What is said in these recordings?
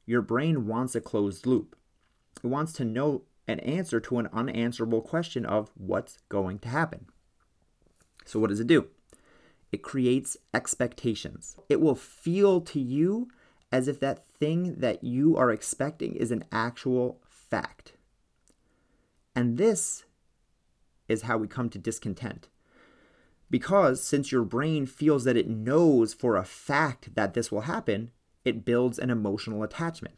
Your brain wants a closed loop. It wants to know an answer to an unanswerable question of what's going to happen. So what does it do? It creates expectations. It will feel to you as if that thing that you are expecting is an actual fact. And this is how we come to discontent. Because since your brain feels that it knows for a fact that this will happen, it builds an emotional attachment.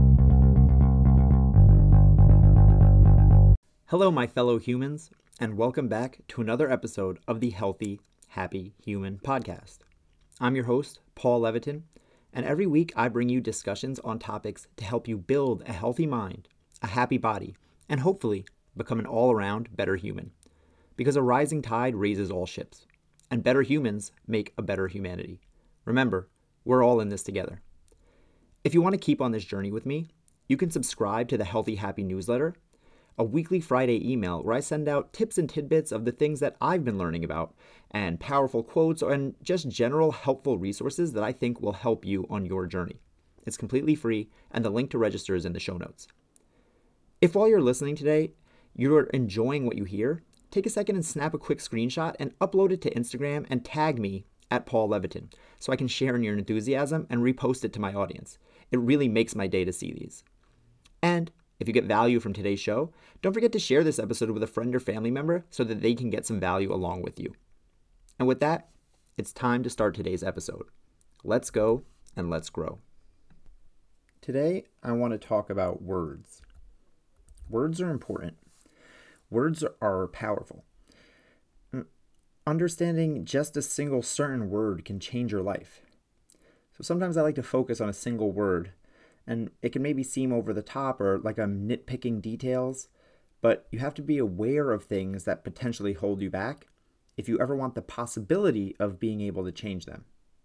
Hello, my fellow humans, and welcome back to another episode of the Healthy, Happy Human podcast. I'm your host, Paul Leviton, and every week I bring you discussions on topics to help you build a healthy mind, a happy body, and hopefully become an all-around better human. Because a rising tide raises all ships, and better humans make a better humanity. Remember, we're all in this together. If you want to keep on this journey with me, you can subscribe to the Healthy Happy newsletter, a weekly Friday email where I send out tips and tidbits of the things that I've been learning about, and powerful quotes and just general helpful resources that I think will help you on your journey. It's completely free, and the link to register is in the show notes. If while you're listening today, you're enjoying what you hear, take a second and snap a quick screenshot and upload it to Instagram and tag me at Paul Leviton so I can share in your enthusiasm and repost it to my audience. It really makes my day to see these. And if you get value from today's show, don't forget to share this episode with a friend or family member so that they can get some value along with you. And with that, it's time to start today's episode. Let's go and let's grow. Today, I want to talk about words. Words are important. Words are powerful. Understanding just a single certain word can change your life. So sometimes I like to focus on a single word, and it can maybe seem over the top or like I'm nitpicking details, but you have to be aware of things that potentially hold you back if you ever want the possibility of being able to change them.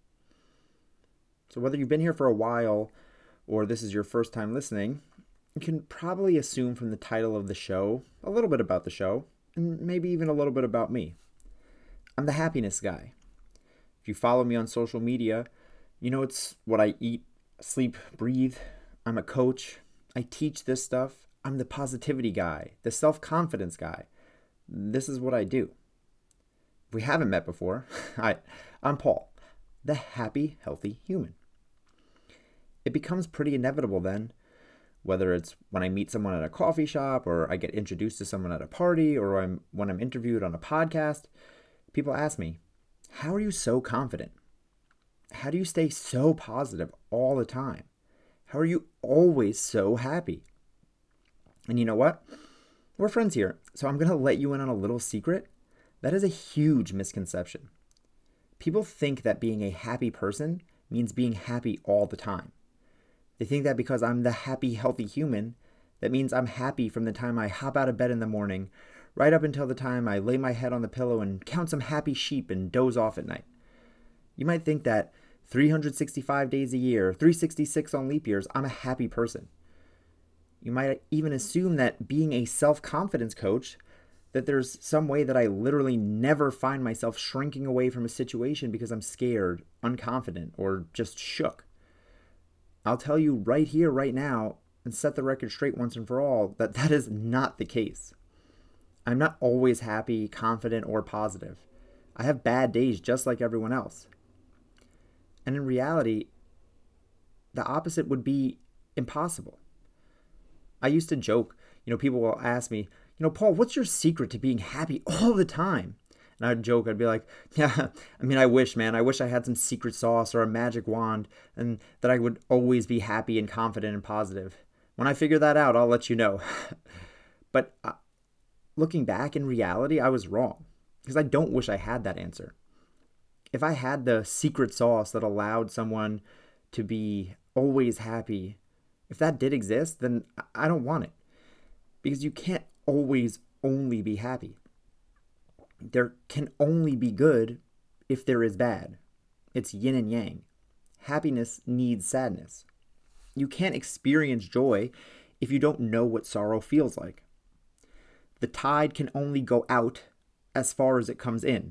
So whether you've been here for a while or this is your first time listening, you can probably assume from the title of the show a little bit about the show, and maybe even a little bit about me. I'm the happiness guy. If you follow me on social media, you know it's what I eat, sleep, breathe. I'm a coach. I teach this stuff. I'm the positivity guy, the self-confidence guy. This is what I do. If we haven't met before, I'm Paul, the happy, healthy human. It becomes pretty inevitable then, whether it's when I meet someone at a coffee shop or I get introduced to someone at a party or when I'm interviewed on a podcast, people ask me, how are you so confident? How do you stay so positive all the time? How are you always so happy? And you know what? We're friends here, so I'm going to let you in on a little secret. That is a huge misconception. People think that being a happy person means being happy all the time. They think that because I'm the happy, healthy human, that means I'm happy from the time I hop out of bed in the morning, right up until the time I lay my head on the pillow and count some happy sheep and doze off at night. You might think that 365 days a year, 366 on leap years, I'm a happy person. You might even assume that being a self-confidence coach, that there's some way that I literally never find myself shrinking away from a situation because I'm scared, unconfident, or just shook. I'll tell you right here, right now, and set the record straight once and for all, that that is not the case. I'm not always happy, confident, or positive. I have bad days just like everyone else. And in reality, the opposite would be impossible. I used to joke, people will ask me, Paul, what's your secret to being happy all the time? And I'd joke, I'd be like, yeah, I wish, man. I wish I had some secret sauce or a magic wand and that I would always be happy and confident and positive. When I figure that out, I'll let you know. But looking back in reality, I was wrong because I don't wish I had that answer. If I had the secret sauce that allowed someone to be always happy, if that did exist, then I don't want it. Because you can't always only be happy. There can only be good if there is bad. It's yin and yang. Happiness needs sadness. You can't experience joy if you don't know what sorrow feels like. The tide can only go out as far as it comes in.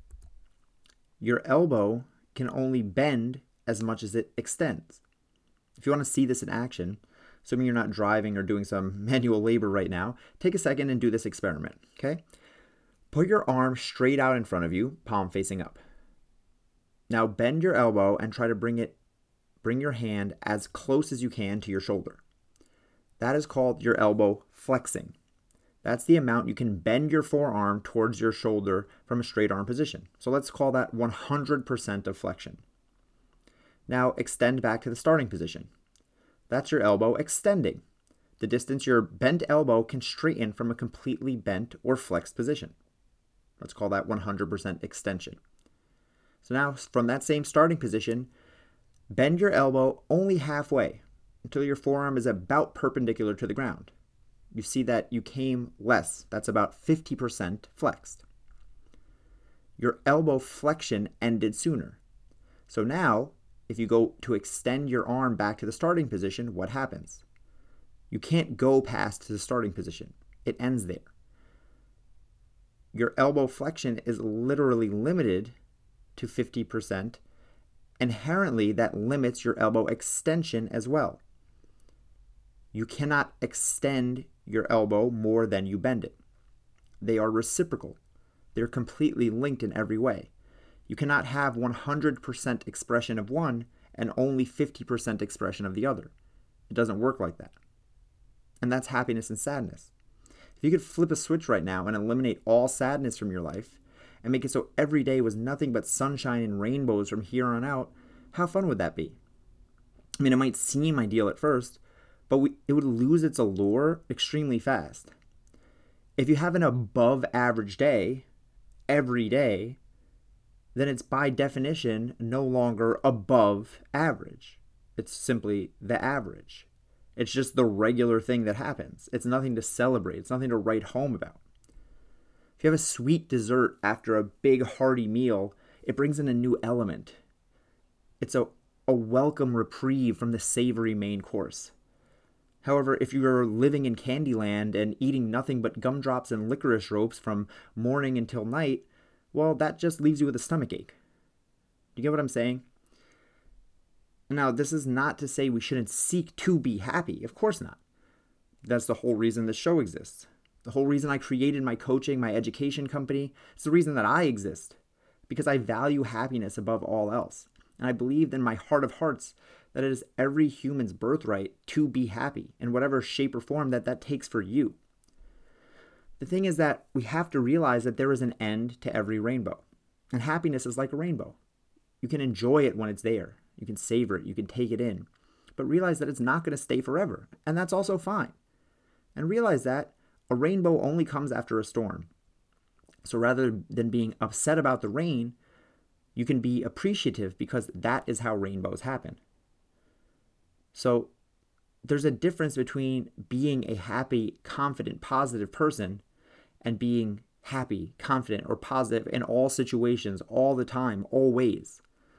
Your elbow can only bend as much as it extends. If you want to see this in action, assuming you're not driving or doing some manual labor right now, take a second and do this experiment, okay? Put your arm straight out in front of you, palm facing up. Now bend your elbow and try to bring your hand as close as you can to your shoulder. That is called your elbow flexing. That's the amount you can bend your forearm towards your shoulder from a straight arm position. So let's call that 100% of flexion. Now extend back to the starting position. That's your elbow extending, the distance your bent elbow can straighten from a completely bent or flexed position. Let's call that 100% extension. So now from that same starting position, bend your elbow only halfway until your forearm is about perpendicular to the ground. You see that you came less. That's about 50% flexed. Your elbow flexion ended sooner. So now, if you go to extend your arm back to the starting position, what happens? You can't go past the starting position. It ends there. Your elbow flexion is literally limited to 50%. Inherently, that limits your elbow extension as well. You cannot extend your elbow more than you bend it. They are reciprocal. They're completely linked in every way. You cannot have 100% expression of one and only 50% expression of the other. It doesn't work like that. And that's happiness and sadness. If you could flip a switch right now and eliminate all sadness from your life and make it so every day was nothing but sunshine and rainbows from here on out, how fun would that be? I mean, it might seem ideal at first, but it would lose its allure extremely fast. If you have an above average day every day, then it's by definition no longer above average. It's simply the average. It's just the regular thing that happens. It's nothing to celebrate. It's nothing to write home about. If you have a sweet dessert after a big hearty meal, it brings in a new element. It's a welcome reprieve from the savory main course. However, if you're living in Candyland and eating nothing but gumdrops and licorice ropes from morning until night, well, that just leaves you with a stomachache. Do you get what I'm saying? Now, this is not to say we shouldn't seek to be happy. Of course not. That's the whole reason this show exists. The whole reason I created my coaching, my education company. It's the reason that I exist. Because I value happiness above all else. And I believe in my heart of hearts that it is every human's birthright to be happy in whatever shape or form that takes for you. The thing is that we have to realize that there is an end to every rainbow. And happiness is like a rainbow. You can enjoy it when it's there. You can savor it. You can take it in. But realize that it's not going to stay forever. And that's also fine. And realize that a rainbow only comes after a storm. So rather than being upset about the rain, you can be appreciative because that is how rainbows happen. So there's a difference between being a happy, confident, positive person and being happy, confident, or positive in all situations, all the time, always.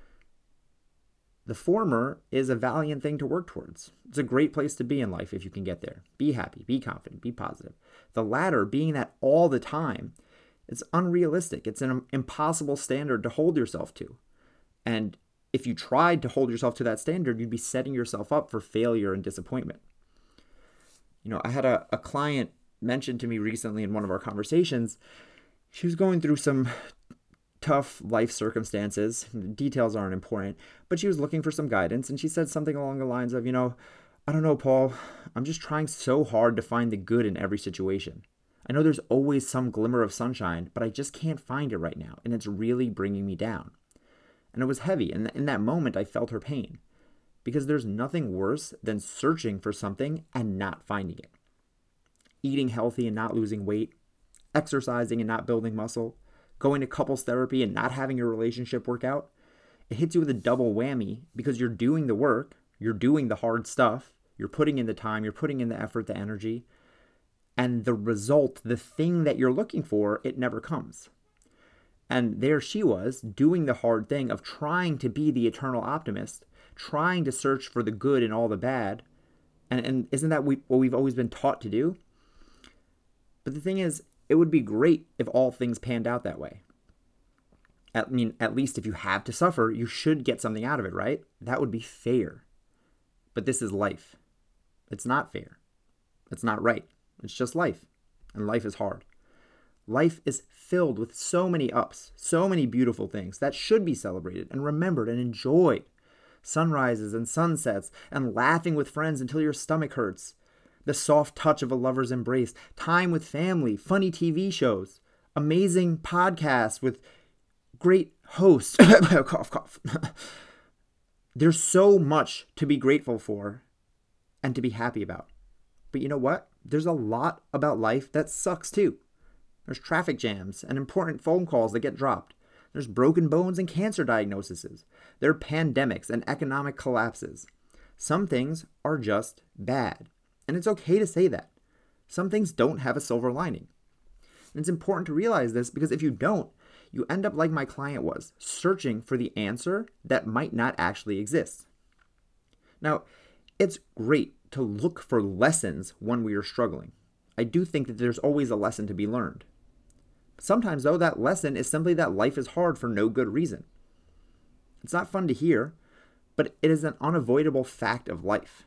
The former is a valiant thing to work towards. It's a great place to be in life if you can get there. Be happy, be confident, be positive. The latter, being that all the time, it's unrealistic. It's an impossible standard to hold yourself to. And if you tried to hold yourself to that standard, you'd be setting yourself up for failure and disappointment. You know, I had a client mention to me recently in one of our conversations, she was going through some tough life circumstances. The details aren't important, but she was looking for some guidance, and she said something along the lines of, I don't know, Paul, I'm just trying so hard to find the good in every situation. I know there's always some glimmer of sunshine, but I just can't find it right now, and it's really bringing me down. And it was heavy, and in that moment I felt her pain, because there's nothing worse than searching for something and not finding it. Eating healthy and not losing weight, exercising and not building muscle, going to couples therapy and not having your relationship work out, it hits you with a double whammy because you're doing the work, you're doing the hard stuff, you're putting in the time, you're putting in the effort, the energy, and the result, the thing that you're looking for, it never comes. And there she was doing the hard thing of trying to be the eternal optimist, trying to search for the good in all the bad. And isn't that what we've always been taught to do? But the thing is, it would be great if all things panned out that way. At least if you have to suffer, you should get something out of it, right? That would be fair. But this is life. It's not fair. It's not right. It's just life. And life is hard. Life is filled with so many ups, so many beautiful things that should be celebrated and remembered and enjoyed. Sunrises and sunsets and laughing with friends until your stomach hurts. The soft touch of a lover's embrace, time with family, funny TV shows, amazing podcasts with great hosts. Cough, cough. There's so much to be grateful for and to be happy about. But you know what? There's a lot about life that sucks too. There's traffic jams and important phone calls that get dropped. There's broken bones and cancer diagnoses. There are pandemics and economic collapses. Some things are just bad. And it's okay to say that. Some things don't have a silver lining. And it's important to realize this because if you don't, you end up like my client was, searching for the answer that might not actually exist. Now, it's great to look for lessons when we are struggling. I do think that there's always a lesson to be learned. Sometimes, though, that lesson is simply that life is hard for no good reason. It's not fun to hear, but it is an unavoidable fact of life.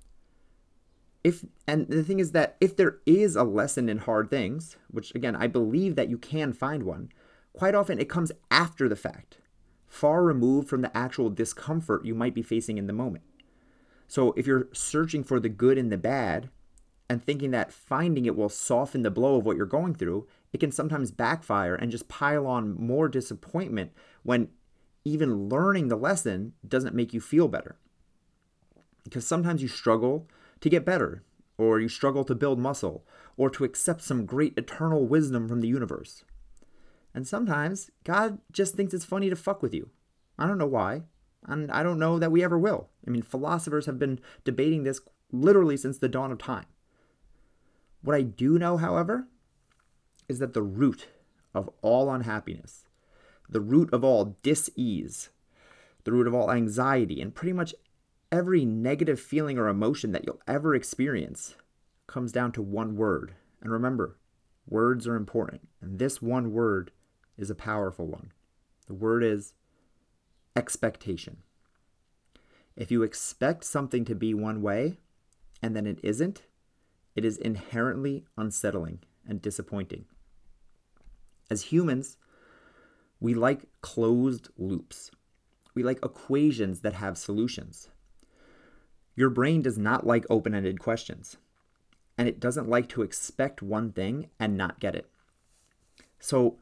And the thing is that if there is a lesson in hard things, which again, I believe that you can find one, quite often it comes after the fact, far removed from the actual discomfort you might be facing in the moment. So if you're searching for the good and the bad and thinking that finding it will soften the blow of what you're going through, it can sometimes backfire and just pile on more disappointment when even learning the lesson doesn't make you feel better. Because sometimes you struggle to get better, or you struggle to build muscle, or to accept some great eternal wisdom from the universe. And sometimes God just thinks it's funny to fuck with you. I don't know why, and I don't know that we ever will. I mean, philosophers have been debating this literally since the dawn of time. What I do know, however, is that the root of all unhappiness, the root of all dis-ease, the root of all anxiety, and pretty much every negative feeling or emotion that you'll ever experience comes down to one word. And remember, words are important. And this one word is a powerful one. The word is expectation. If you expect something to be one way and then it isn't, it is inherently unsettling and disappointing. As humans, we like closed loops. We like equations that have solutions. Your brain does not like open-ended questions, and it doesn't like to expect one thing and not get it. So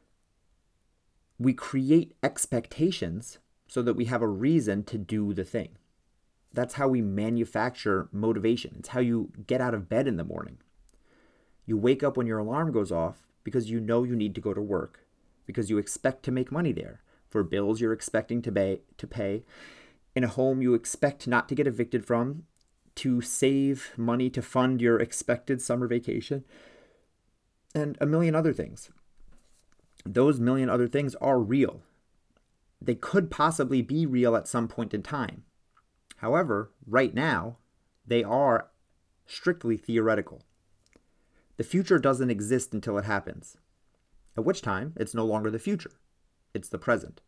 we create expectations so that we have a reason to do the thing. That's how we manufacture motivation. It's how you get out of bed in the morning. You wake up when your alarm goes off because you know you need to go to work, because you expect to make money there for bills you're expecting to pay, in a home you expect not to get evicted from, to save money to fund your expected summer vacation, and a million other things. Those million other things are real. They could possibly be real at some point in time. However, right now, they are strictly theoretical. The future doesn't exist until it happens, at which time it's no longer the future. It's the present.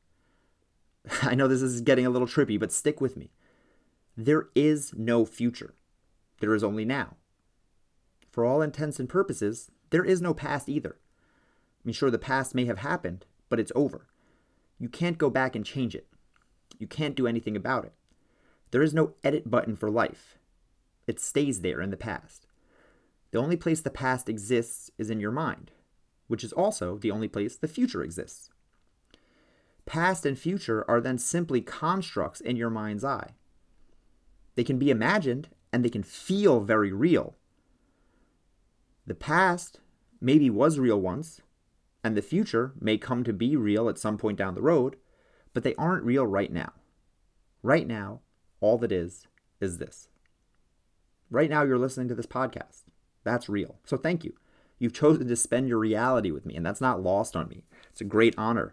I know this is getting a little trippy, but stick with me. There is no future. There is only now. For all intents and purposes, there is no past either. I mean, sure, the past may have happened, but it's over. You can't go back and change it. You can't do anything about it. There is no edit button for life. It stays there in the past. The only place the past exists is in your mind, which is also the only place the future exists. Past and future are then simply constructs in your mind's eye. They can be imagined and they can feel very real. The past maybe was real once, and the future may come to be real at some point down the road, but they aren't real right now. Right now, all that is this. Right now, you're listening to this podcast. That's real. So thank you. You've chosen to spend your reality with me, and that's not lost on me. It's a great honor.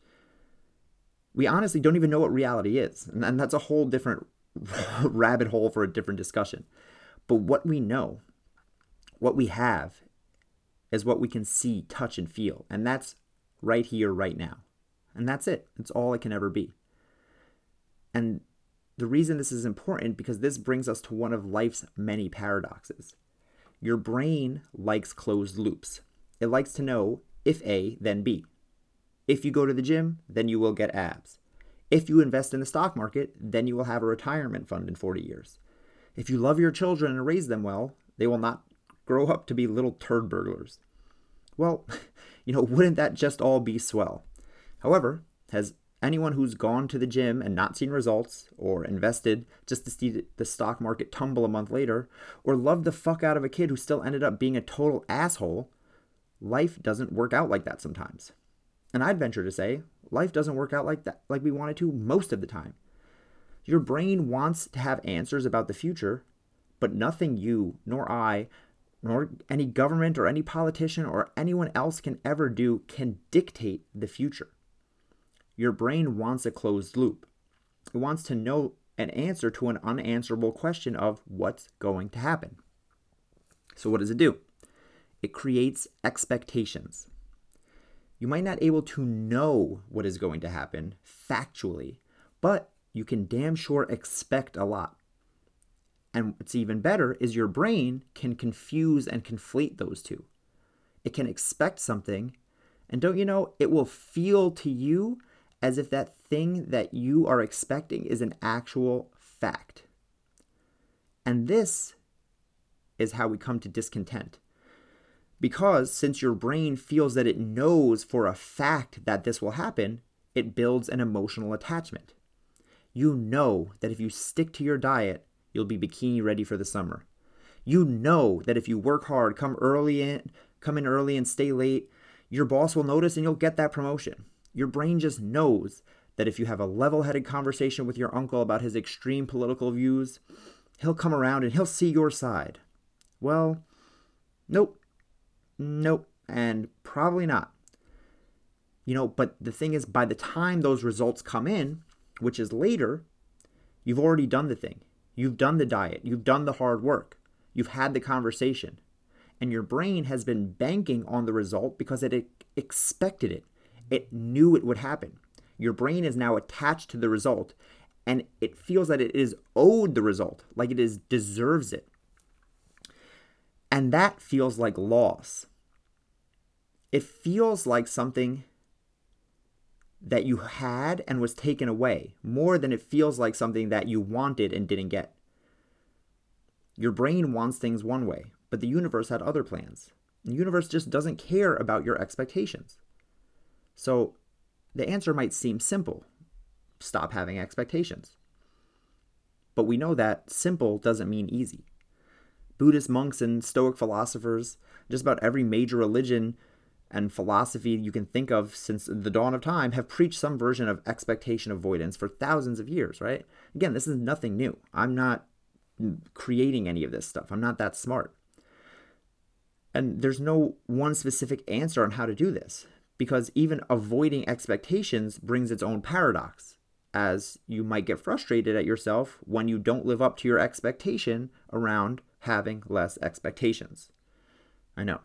We honestly don't even know what reality is, and that's a whole different rabbit hole for a different discussion. But what we know, what we have, is what we can see, touch, and feel. And that's right here, right now. And that's it. It's all it can ever be. And the reason this is important because this brings us to one of life's many paradoxes. Your brain likes closed loops. It likes to know if A, then B. If you go to the gym, then you will get abs. If you invest in the stock market, then you will have a retirement fund in 40 years. If you love your children and raise them well, they will not grow up to be little turd burglars. Well, wouldn't that just all be swell? However, has anyone who's gone to the gym and not seen results, or invested just to see the stock market tumble a month later, or loved the fuck out of a kid who still ended up being a total asshole, life doesn't work out like that sometimes. And I'd venture to say, life doesn't work out like that, like we want it to most of the time. Your brain wants to have answers about the future, but nothing you, nor I, nor any government or any politician or anyone else can ever do can dictate the future. Your brain wants a closed loop. It wants to know an answer to an unanswerable question of what's going to happen. So what does it do? It creates expectations. You might not be able to know what is going to happen factually, but you can damn sure expect a lot. And what's even better is your brain can confuse and conflate those two. It can expect something, and don't you know, it will feel to you as if that thing that you are expecting is an actual fact. And this is how we come to discontent. Because since your brain feels that it knows for a fact that this will happen, it builds an emotional attachment. You know that if you stick to your diet, you'll be bikini ready for the summer. You know that if you work hard, come in early and stay late, your boss will notice and you'll get that promotion. Your brain just knows that if you have a level-headed conversation with your uncle about his extreme political views, he'll come around and he'll see your side. Well, nope, and probably not. But the thing is, by the time those results come in, which is later, you've already done the thing. You've done the diet. You've done the hard work. You've had the conversation. And your brain has been banking on the result because it expected it. It knew it would happen. Your brain is now attached to the result, and it feels that it is owed the result, like it deserves it. And that feels like loss. It feels like something that you had and was taken away, more than it feels like something that you wanted and didn't get. Your brain wants things one way, but the universe had other plans. The universe just doesn't care about your expectations. So the answer might seem simple. Stop having expectations. But we know that simple doesn't mean easy. Buddhist monks and Stoic philosophers, just about every major religion and philosophy you can think of since the dawn of time have preached some version of expectation avoidance for thousands of years, right? Again, this is nothing new. I'm not creating any of this stuff. I'm not that smart. And there's no one specific answer on how to do this, because even avoiding expectations brings its own paradox, as you might get frustrated at yourself when you don't live up to your expectation around having less expectations. I know.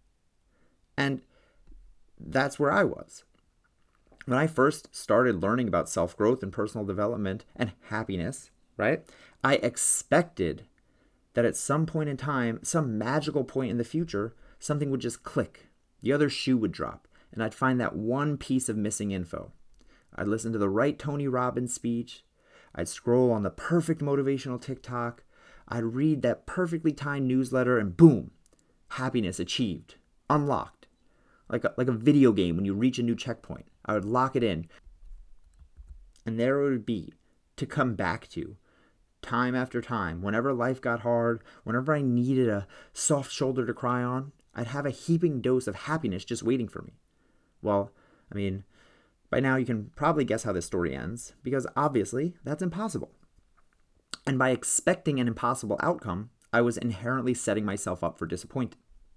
And that's where I was. When I first started learning about self-growth and personal development and happiness, right? I expected that at some point in time, some magical point in the future, something would just click. The other shoe would drop, and I'd find that one piece of missing info. I'd listen to the right Tony Robbins speech. I'd scroll on the perfect motivational TikTok. I'd read that perfectly timed newsletter, and boom, happiness achieved, unlocked. Like a video game when you reach a new checkpoint. I would lock it in. And there it would be to come back to time after time. Whenever life got hard, whenever I needed a soft shoulder to cry on, I'd have a heaping dose of happiness just waiting for me. Well, by now you can probably guess how this story ends, because obviously that's impossible. And by expecting an impossible outcome, I was inherently setting myself up for disappointment.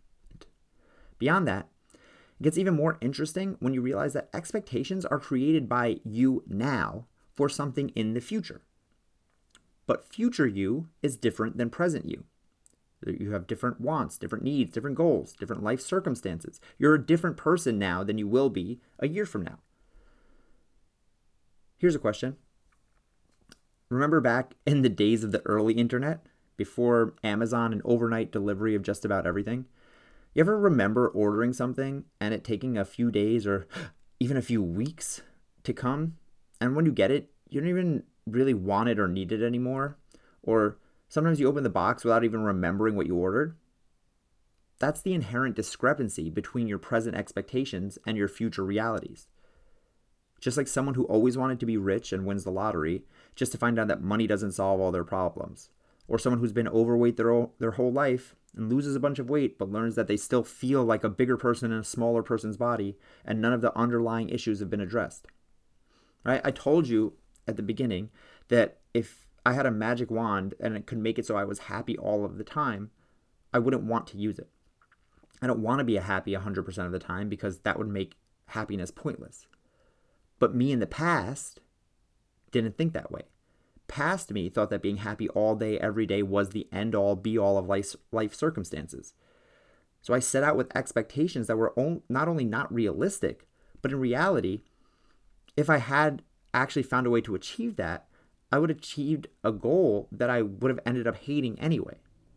Beyond that, it gets even more interesting when you realize that expectations are created by you now for something in the future. But future you is different than present you. You have different wants, different needs, different goals, different life circumstances. You're a different person now than you will be a year from now. Here's a question. Remember back in the days of the early internet, before Amazon and overnight delivery of just about everything? You ever remember ordering something and it taking a few days or even a few weeks to come? And when you get it, you don't even really want it or need it anymore. Or sometimes you open the box without even remembering what you ordered. That's the inherent discrepancy between your present expectations and your future realities. Just like someone who always wanted to be rich and wins the lottery just to find out that money doesn't solve all their problems. Or someone who's been overweight their whole life and loses a bunch of weight but learns that they still feel like a bigger person in a smaller person's body and none of the underlying issues have been addressed. Right? I told you at the beginning that if I had a magic wand and it could make it so I was happy all of the time, I wouldn't want to use it. I don't want to be happy 100% of the time because that would make happiness pointless. But me in the past didn't think that way. Past me thought that being happy all day, every day was the end-all, be-all of life circumstances. So I set out with expectations that were not only not realistic, but in reality, if I had actually found a way to achieve that, I would have achieved a goal that I would have ended up hating anyway.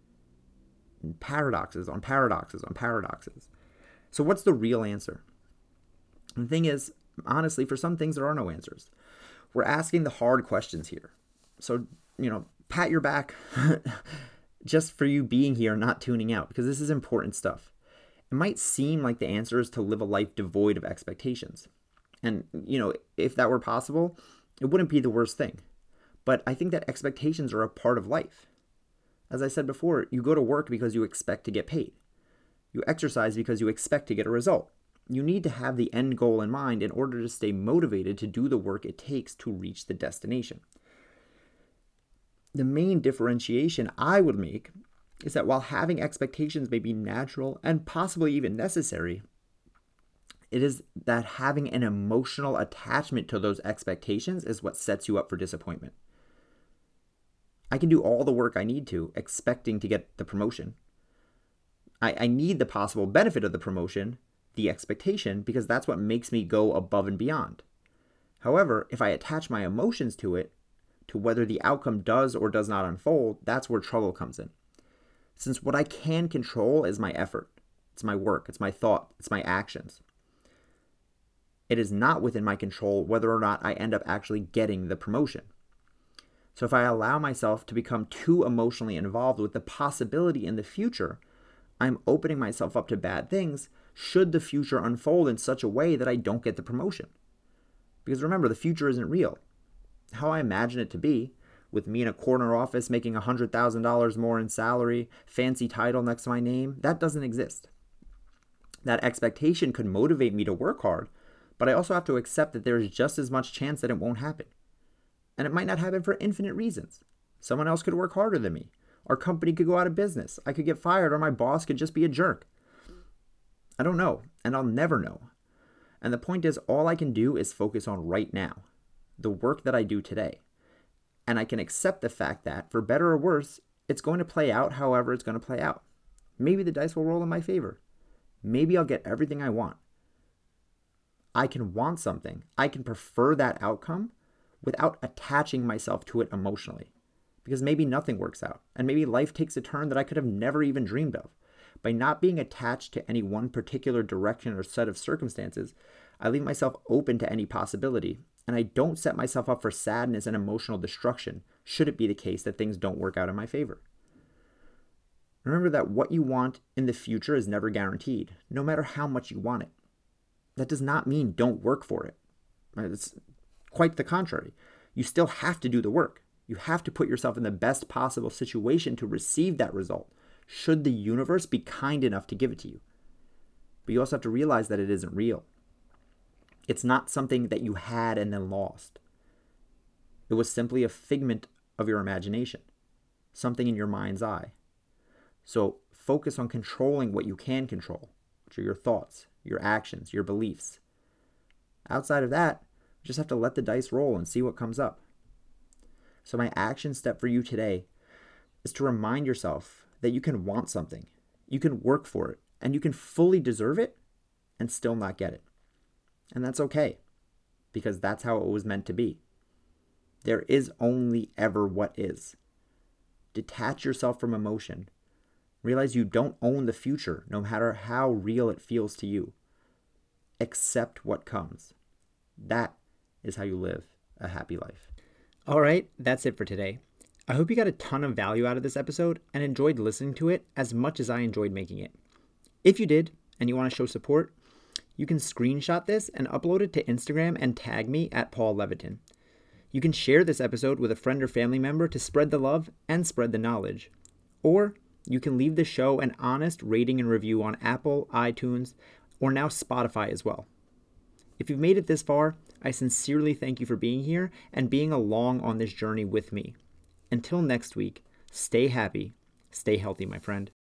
And paradoxes on paradoxes on paradoxes. So what's the real answer? The thing is, honestly, for some things, there are no answers. We're asking the hard questions here. So, pat your back just for you being here, not tuning out, because this is important stuff. It might seem like the answer is to live a life devoid of expectations. And, if that were possible, it wouldn't be the worst thing. But I think that expectations are a part of life. As I said before, you go to work because you expect to get paid. You exercise because you expect to get a result. You need to have the end goal in mind in order to stay motivated to do the work it takes to reach the destination. The main differentiation I would make is that while having expectations may be natural and possibly even necessary, it is that having an emotional attachment to those expectations is what sets you up for disappointment. I can do all the work I need to, expecting to get the promotion. I need the possible benefit of the promotion, the expectation, because that's what makes me go above and beyond. However, if I attach my emotions to it, to whether the outcome does or does not unfold, that's where trouble comes in. Since what I can control is my effort, it's my work, it's my thought, it's my actions. It is not within my control whether or not I end up actually getting the promotion. So if I allow myself to become too emotionally involved with the possibility in the future, I'm opening myself up to bad things should the future unfold in such a way that I don't get the promotion. Because remember, the future isn't real. How I imagine it to be, with me in a corner office making $100,000 more in salary, fancy title next to my name, that doesn't exist. That expectation could motivate me to work hard, but I also have to accept that there is just as much chance that it won't happen. And it might not happen for infinite reasons. Someone else could work harder than me. Our company could go out of business. I could get fired, or my boss could just be a jerk. I don't know, and I'll never know. And the point is, all I can do is focus on right now, the work that I do today. And I can accept the fact that, for better or worse, it's going to play out however it's going to play out. Maybe the dice will roll in my favor. Maybe I'll get everything I want. I can want something. I can prefer that outcome without attaching myself to it emotionally. Because maybe nothing works out, and maybe life takes a turn that I could have never even dreamed of. By not being attached to any one particular direction or set of circumstances, I leave myself open to any possibility, and I don't set myself up for sadness and emotional destruction should it be the case that things don't work out in my favor. Remember that what you want in the future is never guaranteed, no matter how much you want it. That does not mean don't work for it. It's quite the contrary. You still have to do the work. You have to put yourself in the best possible situation to receive that result, should the universe be kind enough to give it to you. But you also have to realize that it isn't real. It's not something that you had and then lost. It was simply a figment of your imagination, something in your mind's eye. So focus on controlling what you can control, which are your thoughts, your actions, your beliefs. Outside of that, you just have to let the dice roll and see what comes up. So my action step for you today is to remind yourself that you can want something, you can work for it, and you can fully deserve it and still not get it. And that's okay, because that's how it was meant to be. There is only ever what is. Detach yourself from emotion. Realize you don't own the future, no matter how real it feels to you. Accept what comes. That is how you live a happy life. All right, that's it for today. I hope you got a ton of value out of this episode and enjoyed listening to it as much as I enjoyed making it. If you did, and you want to show support, you can screenshot this and upload it to Instagram and tag me at Paul Leviton. You can share this episode with a friend or family member to spread the love and spread the knowledge. Or you can leave the show an honest rating and review on Apple, iTunes, or now Spotify as well. If you've made it this far, I sincerely thank you for being here and being along on this journey with me. Until next week, stay happy, stay healthy, my friend.